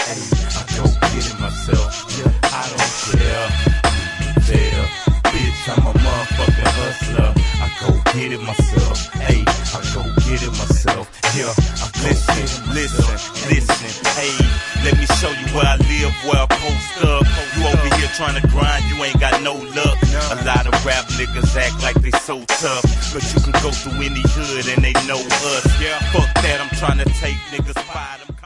Hey, I go get it myself. Yeah, I don't care. Bitch, I'm a motherfucking hustler. I go get it myself. Hey, I go get it myself. Yeah, listen. Hey, let me show you where I live, where I post up. You over here trying to grind, you ain't got no luck. A lot of rap niggas act like they so tough, but you can go through any hood and they know us. Yeah, fuck that, I'm trying to take niggas' spot.